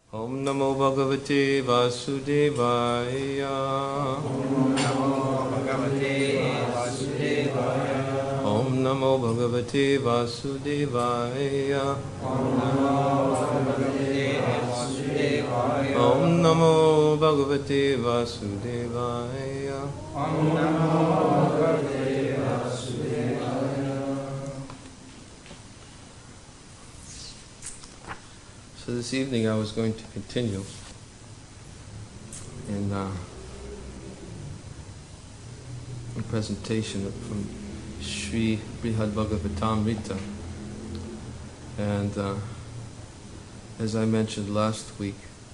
Om Namo Bhagavate Vasudevaya. Om Namo Bhagavate Vasudevaya. Om Namo Bhagavate Vasudevaya. Om Namo Bhagavate Vasudevaya. Om Namo Bhagavate Vasudevaya. Om Namo Bhagavate Vasudevaya. So this evening I was going to continue in a presentation from Sri Brihad Bhagavatamrita, and as I mentioned last week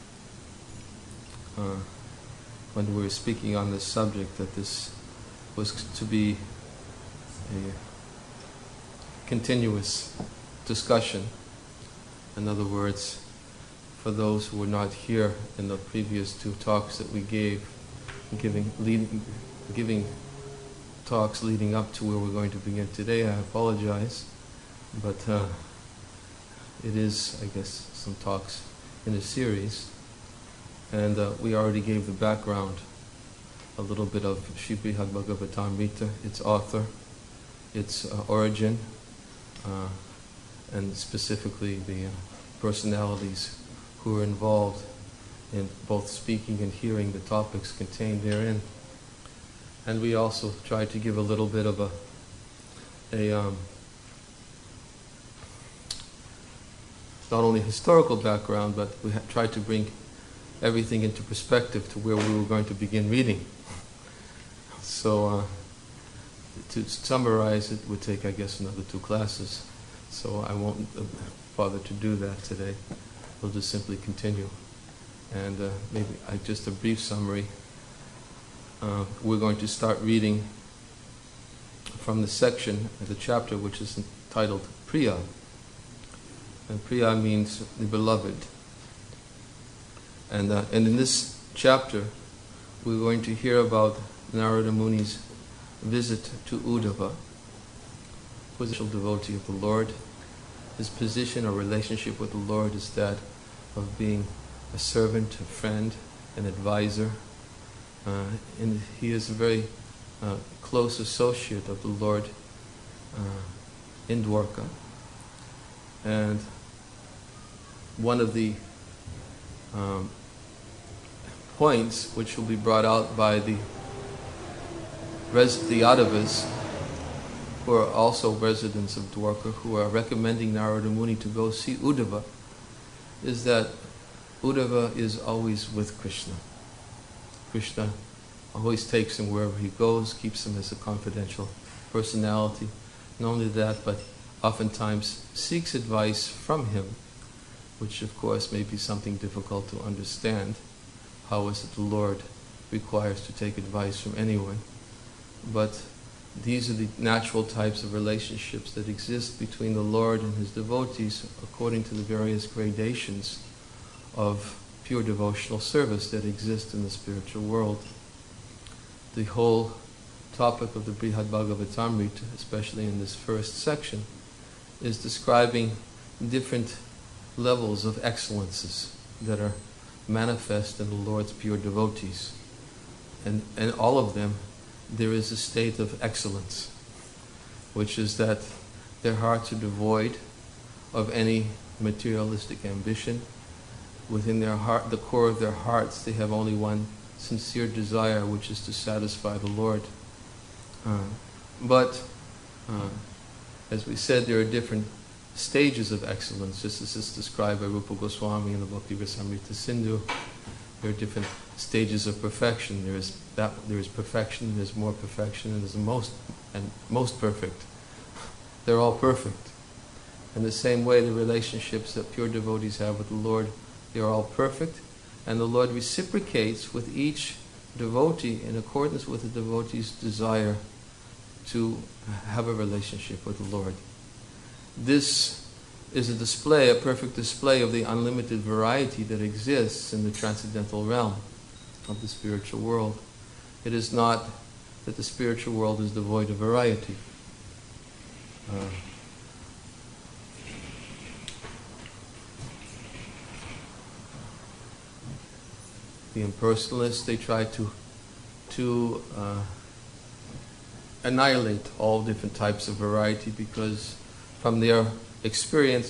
when we were speaking on this subject, that this was to be a continuous discussion. In other words, for those who were not here in the previous two talks that we gave, giving talks leading up to where we're going to begin today, I apologize, but it is, I guess, some talks in a series, and we already gave the background, a little bit of Sri Brihad Bhagavatamrita, its author, its origin, and specifically the personalities who are involved in both speaking and hearing the topics contained therein. And we also tried to give a little bit of a not only historical background, but we tried to bring everything into perspective to where we were going to begin reading. So to summarize, it would take, I guess, another 2 classes. So I won't bother to do that today. We'll just simply continue. And maybe just a brief summary. We're going to start reading from the section, the chapter, which is entitled Priya. And Priya means the beloved. And in this chapter, we're going to hear about Narada Muni's visit to Uddhava, who is a devotee of the Lord. His position or relationship with the Lord is that of being a servant, a friend, an advisor. And he is a very close associate of the Lord in Dwarka. And one of the points which will be brought out by the Yadavas, who are also residents of Dwarka, who are recommending Narada Muni to go see Uddhava, is that Uddhava is always with Krishna. Krishna always takes him wherever he goes, keeps him as a confidential personality. Not only that, but oftentimes seeks advice from him, which of course may be something difficult to understand. How is it the Lord requires to take advice from anyone? But these are the natural types of relationships that exist between the Lord and his devotees according to the various gradations of pure devotional service that exist in the spiritual world. The whole topic of the Brihad Bhagavatamrita, especially in this first section, is describing different levels of excellences that are manifest in the Lord's pure devotees. And all of them, there is a state of excellence, which is that their hearts are devoid of any materialistic ambition. Within their heart, the core of their hearts, they have only one sincere desire, which is to satisfy the Lord. But as we said, there are different stages of excellence, just as is described by Rupa Goswami in the Bhakti Rasamrita Sindhu. There are different stages of perfection. There is perfection, there's more perfection, and there's the most perfect. They're all perfect. In the same way, the relationships that pure devotees have with the Lord, they are all perfect, and the Lord reciprocates with each devotee in accordance with the devotee's desire to have a relationship with the Lord. This is a perfect display of the unlimited variety that exists in the transcendental realm of the spiritual world. It is not that the spiritual world is devoid of variety. the impersonalists, they try to annihilate all different types of variety, because from their experience,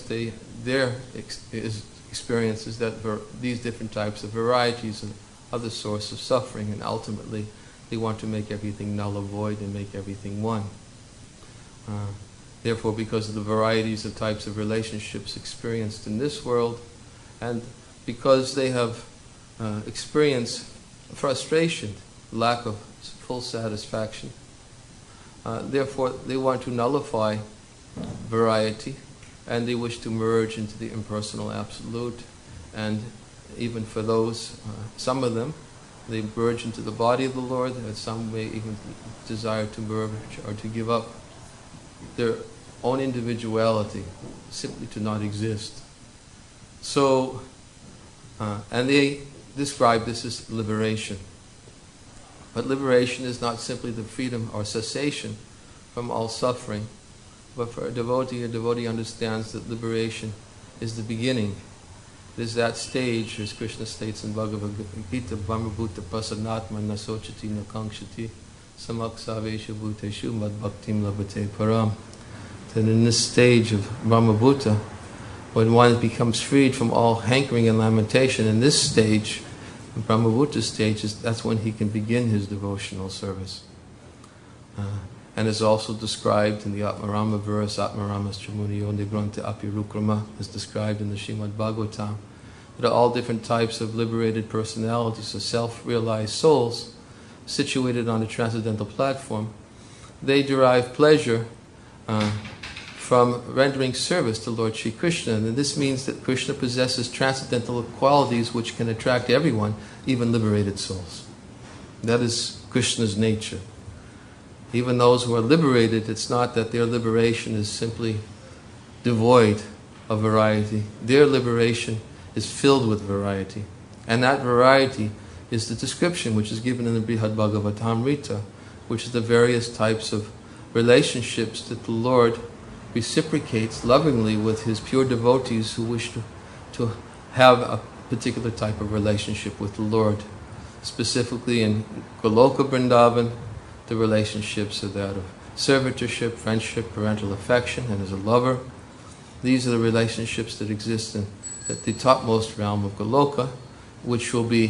experience is that these different types of varieties are the source of suffering, and ultimately they want to make everything null or void and make everything one. Therefore, because of the varieties of types of relationships experienced in this world, and because they have experienced frustration, lack of full satisfaction, therefore they want to nullify variety, and they wish to merge into the impersonal absolute. And even for those, some of them, they merge into the body of the Lord, and some may even desire to merge or to give up their own individuality, simply to not exist. So, and they describe this as liberation. But liberation is not simply the freedom or cessation from all suffering, but for a devotee understands that liberation is the beginning. It is that stage, as Krishna states in Bhagavad Gita, Brahmabhuta prasanatma nasochati nakangshati samaksavesha bhuteshu madbhaktim labhate param. That in this stage of Brahmabhuta, when one becomes freed from all hankering and lamentation, in this stage, the Brahmabhuta stage, that's when he can begin his devotional service. And is also described in the Atmarama verse, Atmaramascha Muniyo Nigranta Apirukrama, is described in the Srimad Bhagavatam. There are all different types of liberated personalities, or self-realized souls, situated on a transcendental platform. They derive pleasure from rendering service to Lord Sri Krishna. And this means that Krishna possesses transcendental qualities which can attract everyone, even liberated souls. That is Krishna's nature. Even those who are liberated, it's not that their liberation is simply devoid of variety. Their liberation is filled with variety. And that variety is the description which is given in the Brihad Bhagavatamrita, which is the various types of relationships that the Lord reciprocates lovingly with his pure devotees who wish to have a particular type of relationship with the Lord. Specifically in Goloka Vrindavan, the relationships are that of servitorship, friendship, parental affection, and as a lover. These are the relationships that exist in the topmost realm of Goloka, which will be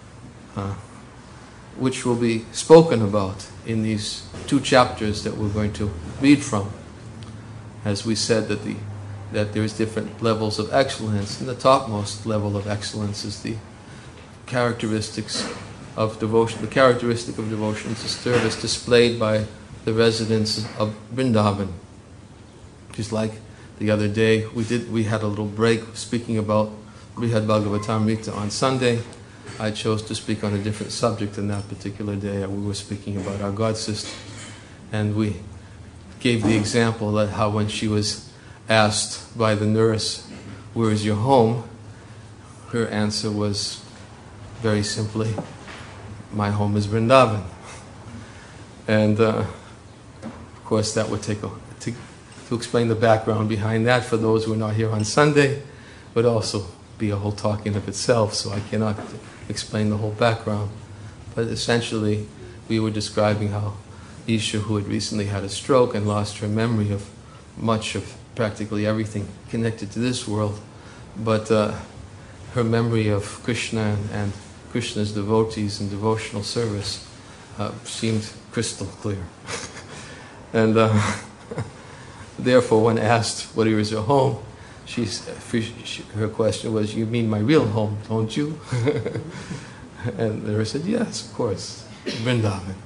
spoken about in these 2 chapters that we're going to read from. As we said, that there's different levels of excellence, and the topmost level of excellence is the characteristics of devotion. The characteristic of devotion is the service displayed by the residents of Vrindavan. Just like the other day, we had a little break speaking about Brihad Bhagavatamrita on Sunday. I chose to speak on a different subject on that particular day. We were speaking about our God sister, and we gave the example that how when she was asked by the nurse, "Where is your home?" her answer was very simply, "My home is Vrindavan." And of course that would take to explain the background behind that for those who are not here on Sunday would also be a whole talk in of itself, so I cannot explain the whole background. But essentially we were describing how Isha, who had recently had a stroke and lost her memory of much of practically everything connected to this world, but her memory of Krishna and Krishna's devotees and devotional service seemed crystal clear. And therefore, when asked what is her home, her question was, "You mean my real home, don't you?" And the nurse said, "Yes, of course, Vrindavan."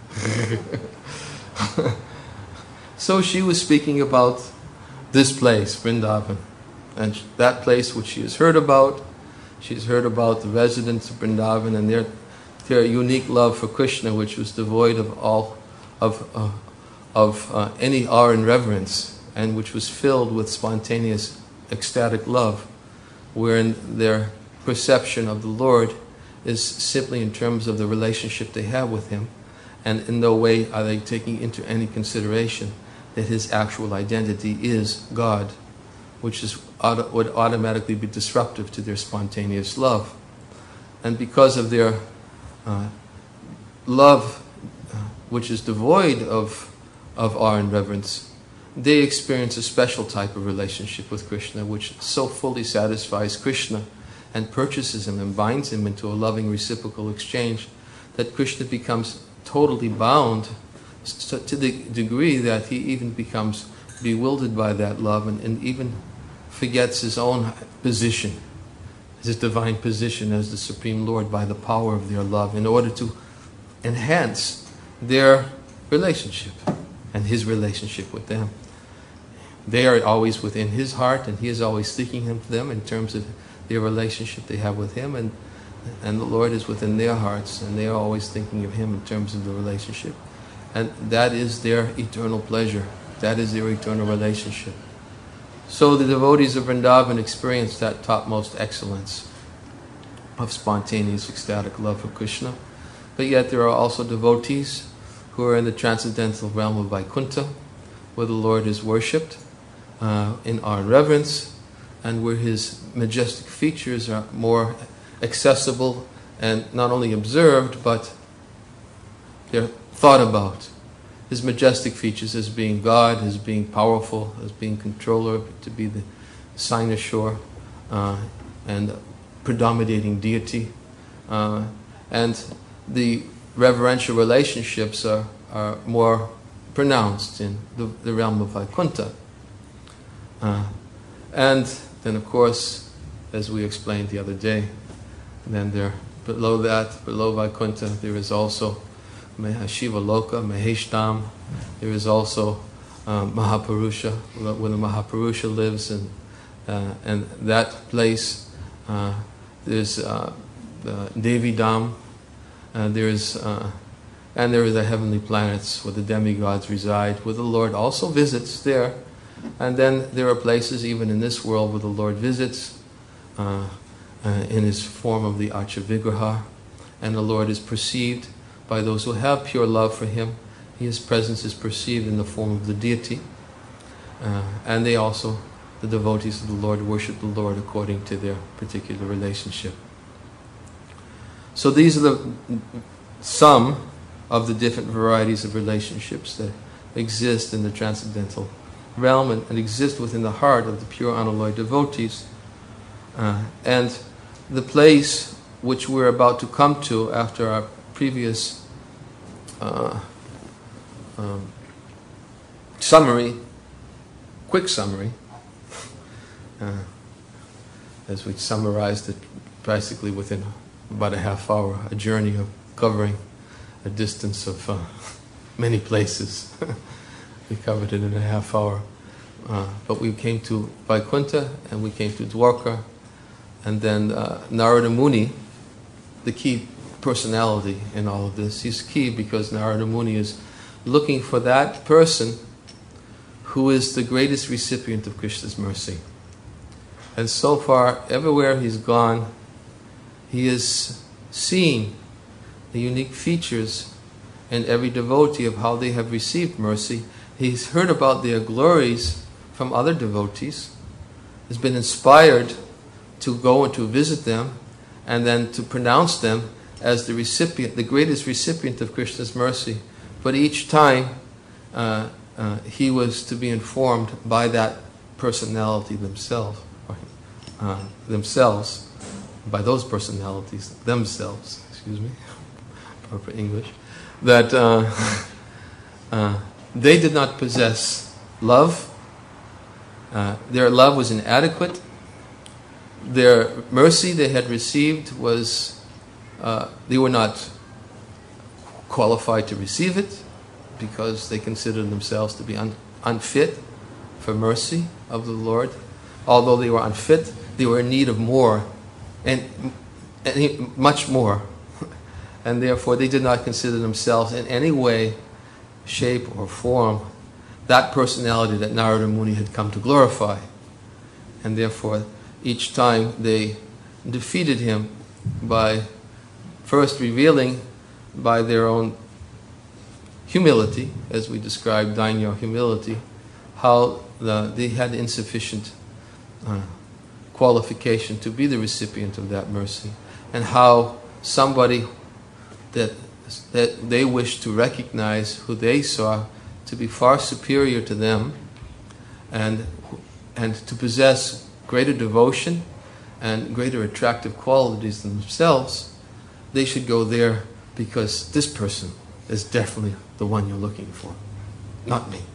So she was speaking about this place, Vrindavan, and that place which she has heard about. She's heard about the residents of Vrindavan and their unique love for Krishna, which was devoid of all of any awe and reverence, and which was filled with spontaneous ecstatic love, wherein their perception of the Lord is simply in terms of the relationship they have with Him, and in no way are they taking into any consideration that His actual identity is God, which would automatically be disruptive to their spontaneous love. And because of their love which is devoid of awe and reverence, they experience a special type of relationship with Krishna which so fully satisfies Krishna and purchases him and binds him into a loving reciprocal exchange that Krishna becomes totally bound to the degree that he even becomes bewildered by that love and even forgets his own position, his divine position as the Supreme Lord, by the power of their love, in order to enhance their relationship and his relationship with them. They are always within his heart, and he is always seeking them in terms of their relationship they have with him, and the Lord is within their hearts, and they are always thinking of him in terms of the relationship. And that is their eternal pleasure. That is their eternal relationship. So the devotees of Vrindavan experience that topmost excellence of spontaneous ecstatic love for Krishna. But yet there are also devotees who are in the transcendental realm of Vaikuntha, where the Lord is worshipped in awe and reverence, and where his majestic features are more accessible and not only observed, but they're thought about. His majestic features as being God, as being powerful, as being controller, to be the cynosure and predominating deity. And the reverential relationships are more pronounced in the realm of Vaikuntha. And then, of course, as we explained the other day, then there below that, below Vaikuntha, there is also Shiva Loka, Maheshtam. There is also Mahapurusha, where the Mahapurusha lives, and that place. There's Devi Dham. There is the heavenly planets where the demigods reside, where the Lord also visits there. And then there are places even in this world where the Lord visits in his form of the Archa Vigraha, and the Lord is perceived by those who have pure love for him. His presence is perceived in the form of the deity. And they also, the devotees of the Lord, worship the Lord according to their particular relationship. So these are some of the different varieties of relationships that exist in the transcendental realm and exist within the heart of the pure unalloyed devotees. And the place which we're about to come to after our previous quick summary, as we summarized it basically within about a half hour, a journey of covering a distance of many places. We covered it in a half hour. But we came to Vaikuntha, and we came to Dwarka, and then Narada Muni, the key personality in all of this. He's key because Narada Muni is looking for that person who is the greatest recipient of Krishna's mercy. And so far, everywhere he's gone, he is seeing the unique features in every devotee of how they have received mercy. He's heard about their glories from other devotees, has been inspired to go and to visit them, and then to pronounce them as the recipient, the greatest recipient of Krishna's mercy. But each time he was to be informed by that personality themselves, by those personalities themselves, proper English, that they did not possess love. Their love was inadequate. Their mercy they had received was, they were not qualified to receive it because they considered themselves to be unfit for mercy of the Lord. Although they were unfit, they were in need of more, and much more. And therefore they did not consider themselves in any way, shape, or form that personality that Narada Muni had come to glorify. And therefore, each time they defeated him by first revealing by their own humility, as we described Daimyo humility, how they had insufficient qualification to be the recipient of that mercy, and how somebody that they wished to recognize who they saw to be far superior to them, and to possess greater devotion and greater attractive qualities than themselves, they should go there because this person is definitely the one you're looking for, not me.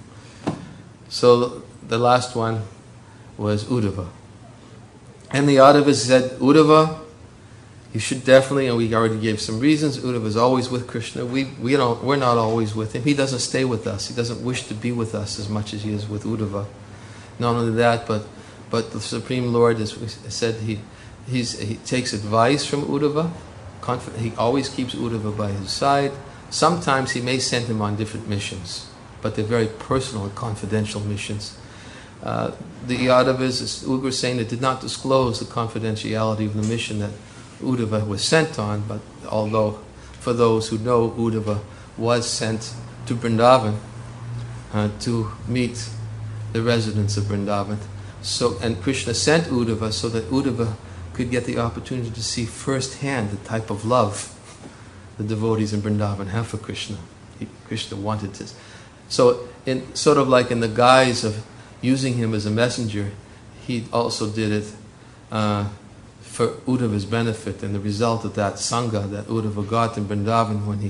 So the last one was Uddhava. And the Uddhava said, Uddhava, you should definitely, and we already gave some reasons, Uddhava is always with Krishna. We're not always with him. He doesn't stay with us. He doesn't wish to be with us as much as he is with Uddhava. Not only that, but the Supreme Lord, as we said, he takes advice from Uddhava. He always keeps Uddhava by his side. Sometimes he may send him on different missions, but they're very personal and confidential missions. The Yadavas, as Ugra is saying, they did not disclose the confidentiality of the mission that Uddhava was sent on, but although for those who know, Uddhava was sent to Vrindavan to meet the residents of Vrindavan. So, and Krishna sent Uddhava so that Uddhava could get the opportunity to see firsthand the type of love the devotees in Vrindavan have for Krishna. Krishna wanted to. So, sort of like in the guise of using him as a messenger, he also did it for Uddhava's benefit, and the result of that Sangha that Uddhava got in Vrindavan when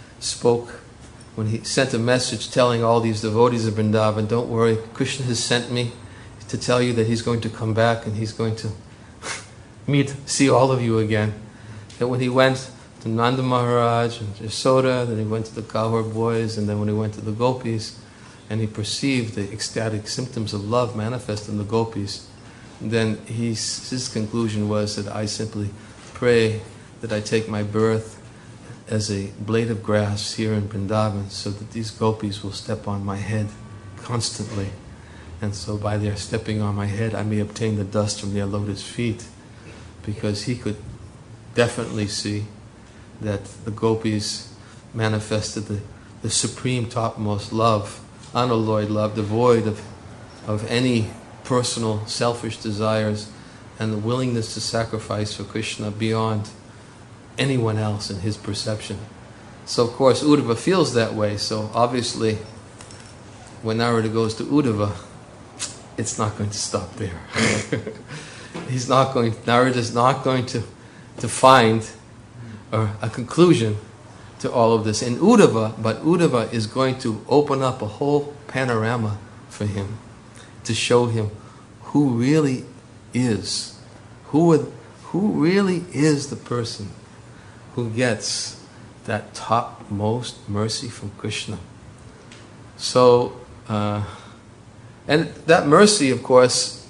he sent a message telling all these devotees of Vrindavan, don't worry, Krishna has sent me to tell you that he's going to come back and he's going to see all of you again. And when he went to Nanda Maharaj and Yasoda, then he went to the Cowherd boys, and then when he went to the gopis, and he perceived the ecstatic symptoms of love manifest in the gopis, then his conclusion was that I simply pray that I take my birth as a blade of grass here in Vrindavan so that these gopis will step on my head constantly. And so by their stepping on my head, I may obtain the dust from their lotus feet, because he could definitely see that the gopis manifested the supreme topmost love, unalloyed love, devoid of any personal selfish desires, and the willingness to sacrifice for Krishna beyond anyone else in his perception. So of course Uddhava feels that way, so obviously when Narada goes to Uddhava, it's not going to stop there. Narada's not going to find a conclusion to all of this in Uddhava, but Uddhava is going to open up a whole panorama for him to show him who really is, who really is the person who gets that topmost mercy from Krishna. So, and that mercy, of course,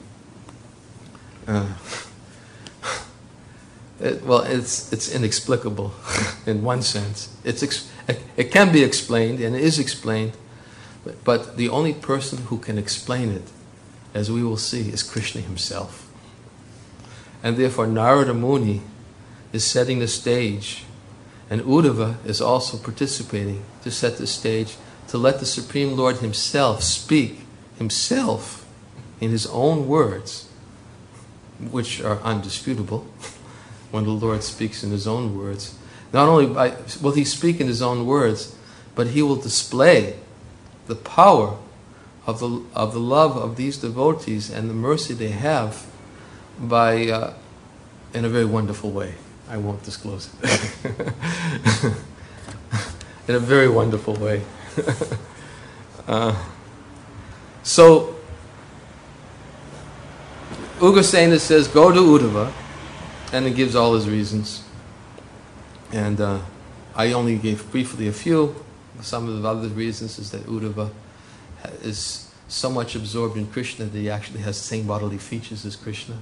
it's inexplicable in one sense. It can be explained, and it is explained, but the only person who can explain it, as we will see, is Krishna himself. And therefore Narada Muni is setting the stage, and Uddhava is also participating to set the stage, to let the Supreme Lord himself speak himself in his own words, which are undisputable. When the Lord speaks in his own words, not only will he speak in his own words, but he will display the power of the love of these devotees and the mercy they have by in a very wonderful way. I won't disclose it. In a very wonderful way. So Ugrasena says, go to Uddhava, and it gives all his reasons. And I only gave briefly a few. Some of the other reasons is that Uddhava is so much absorbed in Krishna that he actually has the same bodily features as Krishna.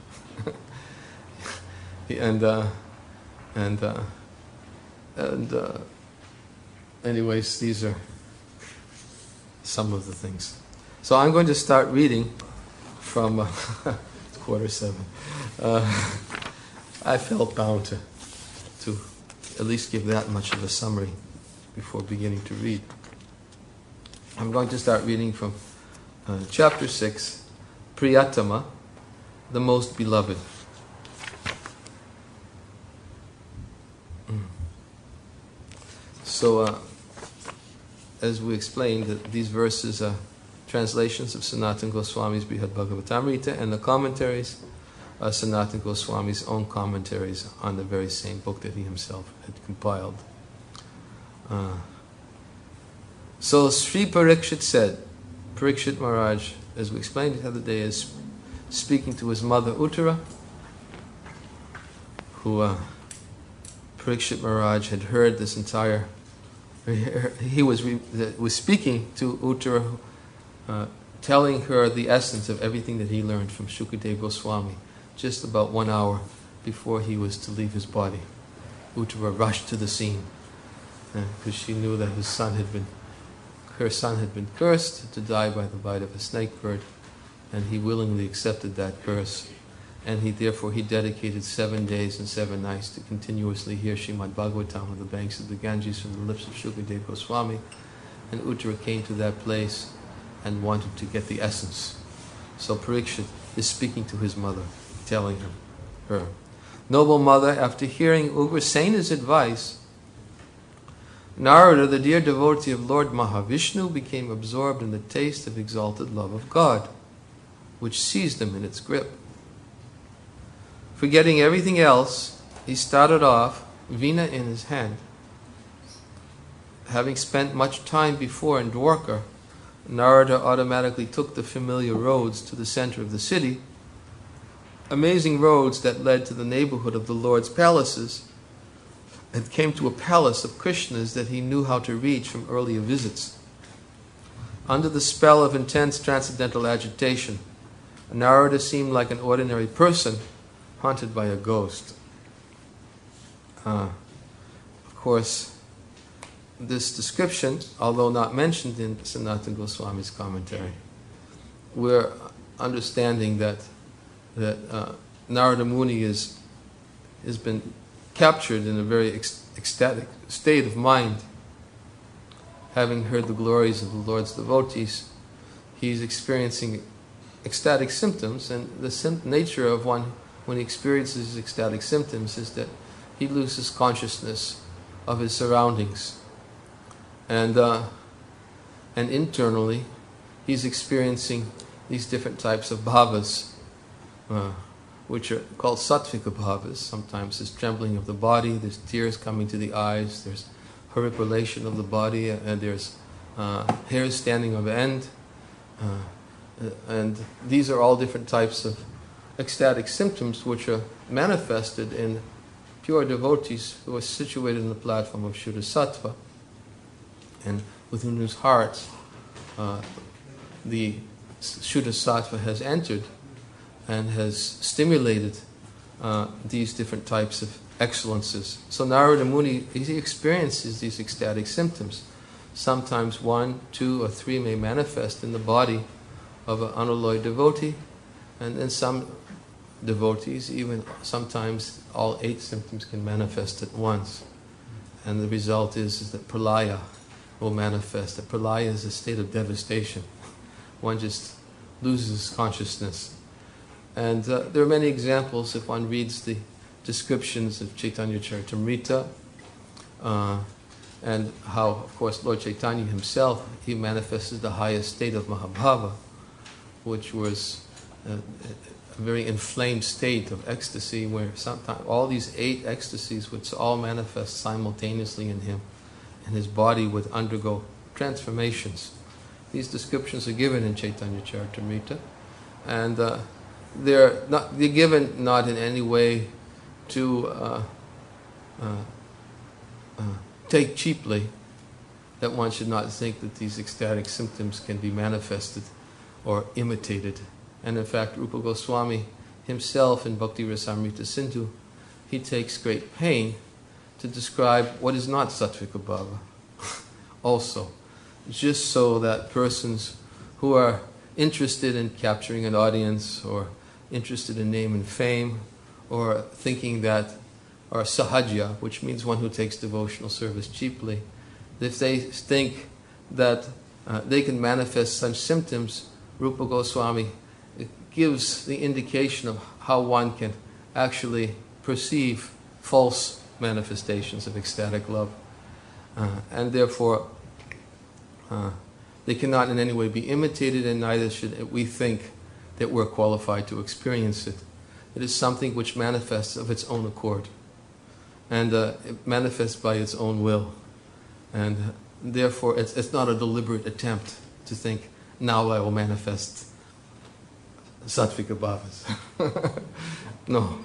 Anyways, these are some of the things. So I'm going to start reading from 7:15. I felt bound to at least give that much of a summary before beginning to read. I'm going to start reading from chapter 6, Priyatama, the most beloved. So, as we explained, that these verses are translations of Sanatana Goswami's Brihad Bhagavatamrita, and the commentaries are Sanatana Goswami's own commentaries on the very same book that he himself had compiled. So Sri Parikshit said, Parikshit Maharaj, as we explained the other day, is speaking to his mother Uttara, who Parikshit Maharaj had heard this entire. He was speaking to Uttara, telling her the essence of everything that he learned from Shukadeva Goswami, just about 1 hour before he was to leave his body. Uttara rushed to the scene because she knew that her son had been cursed to die by the bite of a snake bird, and he willingly accepted that curse. And he dedicated 7 days and 7 nights to continuously hear Srimad Bhagavatam on the banks of the Ganges from the lips of Shukadeva Goswami. And Uttara came to that place and wanted to get the essence. So Parikshit is speaking to his mother, telling her, Noble mother, after hearing Ugrasena's advice, Narada, the dear devotee of Lord Mahavishnu, became absorbed in the taste of exalted love of God, which seized him in its grip. Forgetting everything else, he started off, Veena in his hand. Having spent much time before in Dwarka, Narada automatically took the familiar roads to the center of the city, amazing roads that led to the neighborhood of the Lord's palaces, and came to a palace of Krishna's that he knew how to reach from earlier visits. Under the spell of intense transcendental agitation, Narada seemed like an ordinary person haunted by a ghost. Of course, this description, although not mentioned in Sanatana Goswami's commentary, we're understanding that Narada Muni has been captured in a very ecstatic state of mind. Having heard the glories of the Lord's devotees, he's experiencing ecstatic symptoms, and the nature of one when he experiences ecstatic symptoms is that he loses consciousness of his surroundings. And internally, he's experiencing these different types of bhavas, which are called sattvika bhavas. Sometimes there's trembling of the body, there's tears coming to the eyes, there's horripilation of the body, and there's hairs standing on end. And these are all different types of ecstatic symptoms which are manifested in pure devotees who are situated in the platform of Shuddha Sattva, and within whose hearts the Shuddha Sattva has entered and has stimulated these different types of excellences. So Narada Muni, he experiences these ecstatic symptoms. Sometimes 1, 2, or 3 may manifest in the body of an unalloyed devotee, and in some devotees, even sometimes all 8 symptoms can manifest at once. And the result is that pralaya will manifest. That pralaya is a state of devastation. One just loses consciousness. And there are many examples if one reads the descriptions of Chaitanya Charitamrita, and how, of course, Lord Chaitanya himself, he manifested the highest state of Mahabhava, which was a very inflamed state of ecstasy, where sometimes all these 8 ecstasies would all manifest simultaneously in him, and his body would undergo transformations. These descriptions are given in Chaitanya Charitamrita, and they're given not in any way to take cheaply, that one should not think that these ecstatic symptoms can be manifested or imitated. And in fact, Rupa Goswami himself in Bhakti Rasamrita Sindhu, he takes great pain to describe what is not Sattvika Bhava also, just so that persons who are interested in capturing an audience, or interested in name and fame, or thinking that, or sahajya, which means one who takes devotional service cheaply, if they think that they can manifest such symptoms, Rupa Goswami gives the indication of how one can actually perceive false manifestations of ecstatic love. and therefore they cannot in any way be imitated, and neither should we think that we're qualified to experience it. It is something which manifests of its own accord, and it manifests by its own will, and therefore it's not a deliberate attempt to think, now I will manifest Sattvika Bhavas. No.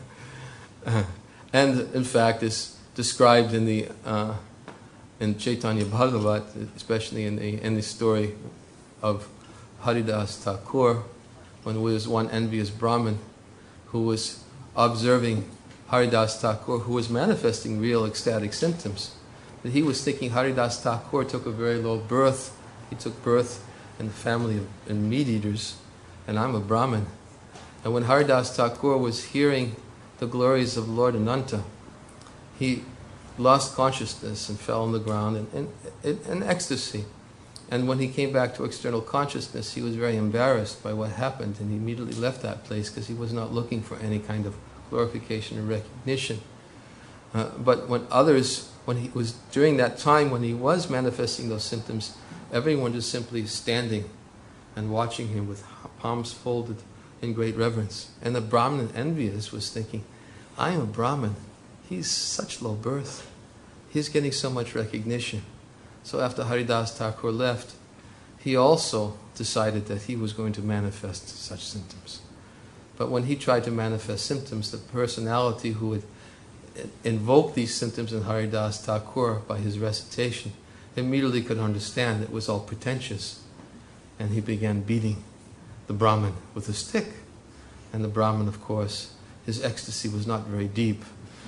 And in fact, it's described in the in Chaitanya Bhagavat, especially in the story of Haridas Thakur, when there was one envious Brahmin who was observing Haridas Thakur, who was manifesting real ecstatic symptoms. That he was thinking Haridas Thakur took a very low birth. He took birth in the family of meat eaters, and I'm a Brahmin. And when Haridas Thakur was hearing the glories of Lord Ananta, he lost consciousness and fell on the ground in ecstasy. And when he came back to external consciousness, he was very embarrassed by what happened, and he immediately left that place because he was not looking for any kind of glorification or recognition. But when he was during that time when he was manifesting those symptoms, everyone was simply standing and watching him with palms folded in great reverence. And the Brahmin envious was thinking, I am a Brahmin. He's such low birth. He's getting so much recognition. So after Haridas Thakur left, he also decided that he was going to manifest such symptoms. But when he tried to manifest symptoms, the personality who would invoke these symptoms in Haridas Thakur by his recitation immediately could understand it was all pretentious. And he began beating the Brahmin with a stick. And the Brahmin, of course, his ecstasy was not very deep.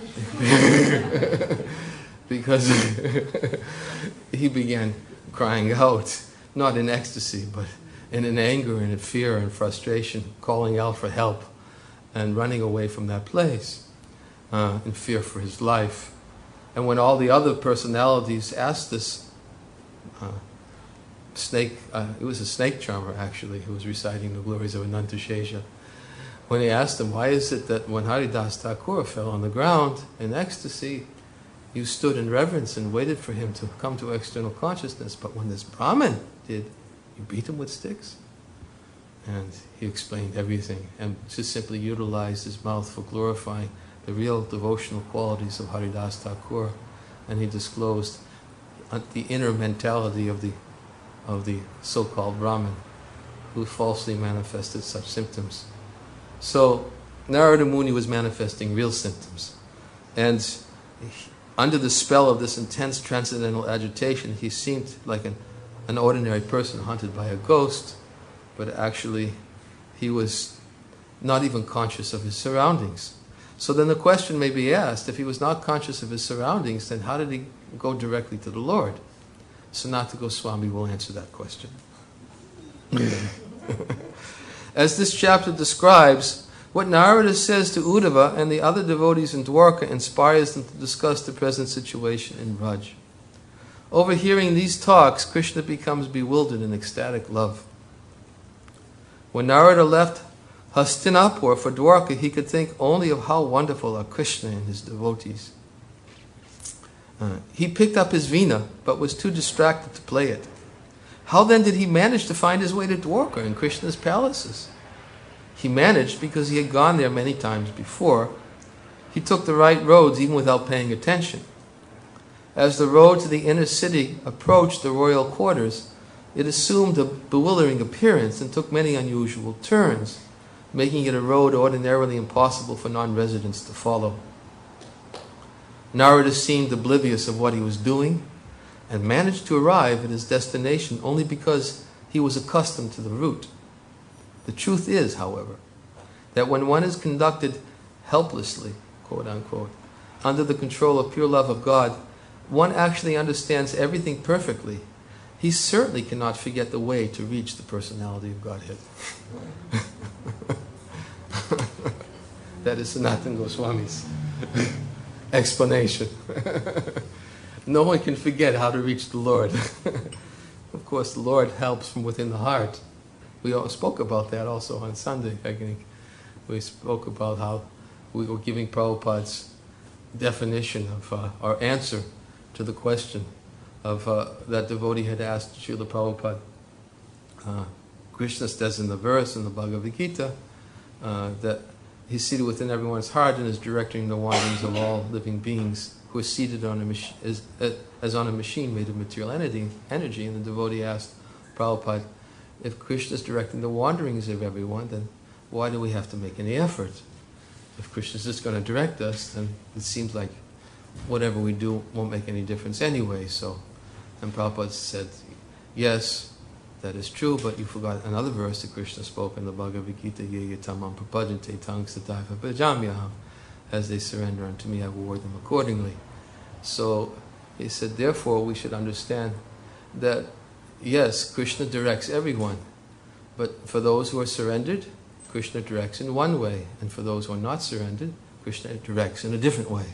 Because he began crying out, not in ecstasy, but in anger and in fear and frustration, calling out for help and running away from that place in fear for his life. And when all the other personalities asked this snake, it was a snake charmer actually, who was reciting the glories of Ananta Shesha. When he asked him, why is it that when Haridas Thakur fell on the ground in ecstasy, you stood in reverence and waited for him to come to external consciousness, but when this Brahmin did, you beat him with sticks? And he explained everything and just simply utilized his mouth for glorifying the real devotional qualities of Haridas Thakur, and he disclosed the inner mentality of the so-called Brahmin who falsely manifested such symptoms. So Narada Muni was manifesting real symptoms, and under the spell of this intense transcendental agitation, he seemed like an ordinary person hunted by a ghost, but actually he was not even conscious of his surroundings. So then the question may be asked, if he was not conscious of his surroundings, then how did he go directly to the Lord? Sanatana Goswami will answer that question. As this chapter describes, what Narada says to Uddhava and the other devotees in Dwarka inspires them to discuss the present situation in Braj. Overhearing these talks, Krishna becomes bewildered in ecstatic love. When Narada left Hastinapur for Dwarka, he could think only of how wonderful are Krishna and his devotees. He picked up his veena, but was too distracted to play it. How then did he manage to find his way to Dwarka and Krishna's palaces? He managed because he had gone there many times before. He took the right roads even without paying attention. As the road to the inner city approached the royal quarters, it assumed a bewildering appearance and took many unusual turns, making it a road ordinarily impossible for non-residents to follow. Narada seemed oblivious of what he was doing and managed to arrive at his destination only because he was accustomed to the route. The truth is, however, that when one is conducted helplessly, quote unquote, under the control of pure love of God, one actually understands everything perfectly. He certainly cannot forget the way to reach the personality of Godhead. That is Sanatana Goswami's explanation. No one can forget how to reach the Lord. Of course, the Lord helps from within the heart. We all spoke about that also on Sunday, I think. We spoke about how we were giving Prabhupada's definition of our answer to the question of that devotee had asked Srila Prabhupada. Krishna says in the verse in the Bhagavad Gita that he's seated within everyone's heart and is directing the wanderings of all living beings, who are seated on a machine, as on a machine made of material energy. And the devotee asked Prabhupada, if Krishna is directing the wanderings of everyone, then why do we have to make any effort? If Krishna is just going to direct us, then it seems like whatever we do won't make any difference anyway. So, and Prabhupada said, yes, that is true, but you forgot another verse that Krishna spoke in the Bhagavad Gita, ye yatamam prapajante tang sataiva bhajamyaham. As they surrender unto me, I will reward them accordingly. So he said, therefore we should understand that, yes, Krishna directs everyone, but for those who are surrendered, Krishna directs in one way, and for those who are not surrendered, Krishna directs in a different way.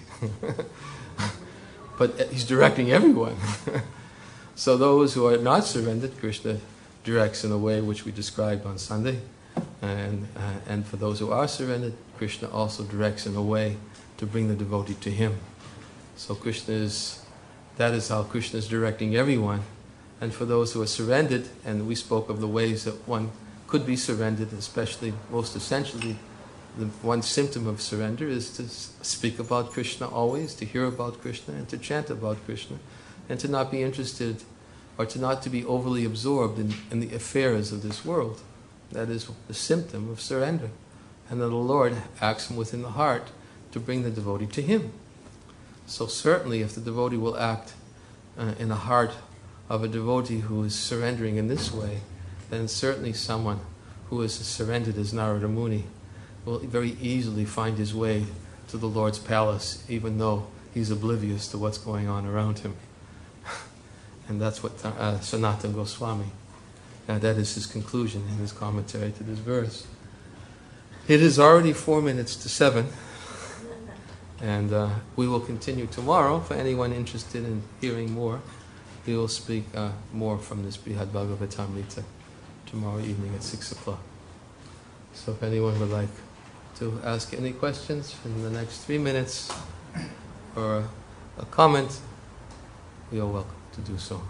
But he's directing everyone. So those who are not surrendered, Krishna directs in a way which we described on Sunday, and for those who are surrendered, Krishna also directs in a way to bring the devotee to him. So that is how Krishna is directing everyone. And for those who are surrendered, and we spoke of the ways that one could be surrendered, especially, most essentially, the one symptom of surrender is to speak about Krishna always, to hear about Krishna, and to chant about Krishna, and to not be interested, or to not to be overly absorbed in the affairs of this world. That is the symptom of surrender. And then the Lord acts from within the heart to bring the devotee to him. So certainly if the devotee will act in the heart of a devotee who is surrendering in this way, then certainly someone who is surrendered as Narada Muni will very easily find his way to the Lord's palace, even though he's oblivious to what's going on around him. And that's what Sanatana Goswami, that is his conclusion in his commentary to this verse. It is already 4 minutes to 7, and we will continue tomorrow. For anyone interested in hearing more, we will speak more from this Brihad Bhagavatamrita tomorrow evening at 6 o'clock. So if anyone would like to ask any questions in the next 3 minutes, or a comment, you are welcome to do so.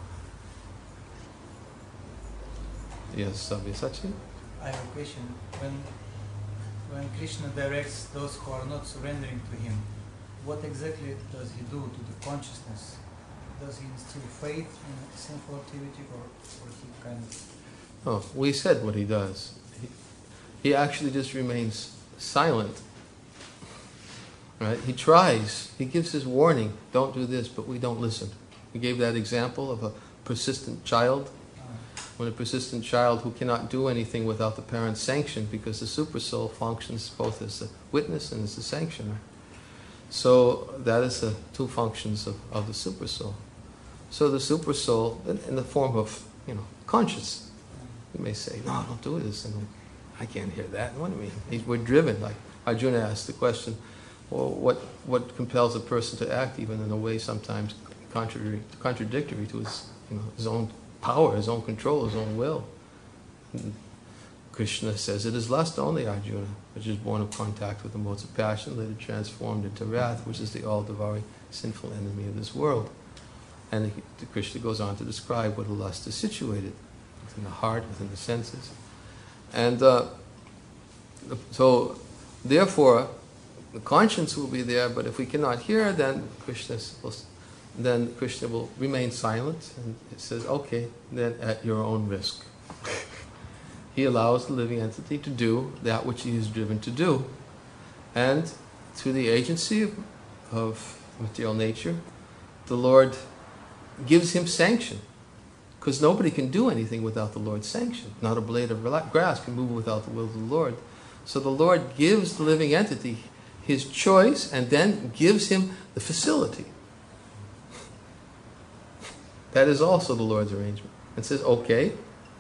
Yes, Sabyasachi? I have a question. When Krishna directs those who are not surrendering to him, what exactly does he do to the consciousness? Does he instill faith in sinful activity, or he kind of... Oh, we said what he does. He actually just remains silent. Right? He tries. He gives his warning, don't do this, but we don't listen. He gave that example of a persistent child. When a persistent child who cannot do anything without the parent's sanction, because the Supersoul functions both as a witness and as a sanctioner. So that is the two functions of the Supersoul. So the Supersoul, in the form of, conscious, you may say, no, don't do this, and I can't hear that. What do you mean? We're driven. Like Arjuna asked the question, well, what compels a person to act even in a way sometimes contradictory to his own power, his own control, his own will? And Krishna says it is lust only, Arjuna, which is born of contact with the modes of passion, later transformed into wrath, which is the all-devouring sinful enemy of this world. And Krishna goes on to describe where the lust is situated, within the heart, within the senses. And so, therefore, the conscience will be there, but if we cannot hear, then Krishna will remain silent, and it says, okay, then at your own risk. He allows the living entity to do that which he is driven to do. And through the agency of material nature, the Lord gives him sanction. Because nobody can do anything without the Lord's sanction. Not a blade of grass can move without the will of the Lord. So the Lord gives the living entity his choice and then gives him the facility. That is also the Lord's arrangement. And says, okay,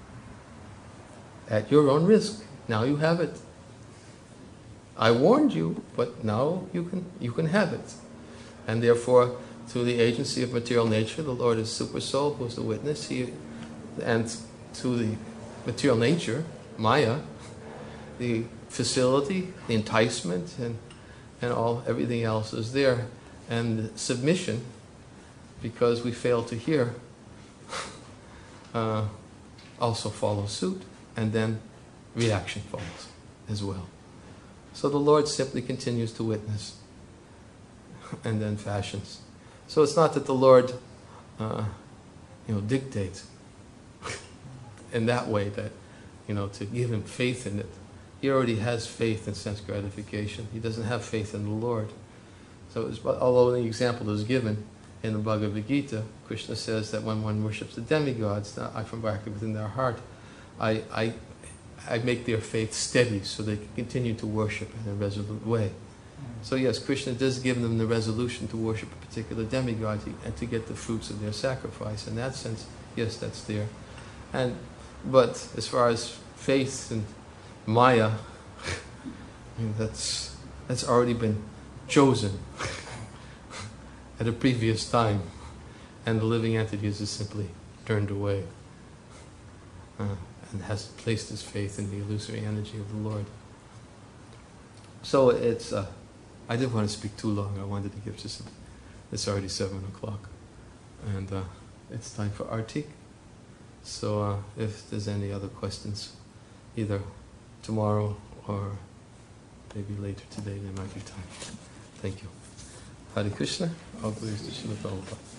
at your own risk. Now you have it. I warned you, but now you can have it. And therefore, through the agency of material nature, the Lord is Supersoul, who is the witness. And through the material nature, Maya, the facility, the enticement, and everything else is there. And submission because we fail to hear, also follows suit, and then reaction follows as well. So the Lord simply continues to witness and then fashions. So it's not that the Lord dictates in that way, that to give him faith in it. He already has faith in sense gratification. He doesn't have faith in the Lord. So although the example is given in the Bhagavad Gita, Krishna says that when one worships the demigods, I from bracket within their heart, I make their faith steady so they can continue to worship in a resolute way. So yes, Krishna does give them the resolution to worship a particular demigod and to get the fruits of their sacrifice. In that sense, yes, that's there. But as far as faith and Maya, that's already been chosen at a previous time, and the living entity is just simply turned away and has placed his faith in the illusory energy of the Lord. So it's I didn't want to speak too long. I wanted to give just it's already 7 o'clock, and it's time for Artik. So if there's any other questions, either tomorrow or maybe later today, there might be time. Thank you. Hare Krishna. All glories to Srila Prabhupada.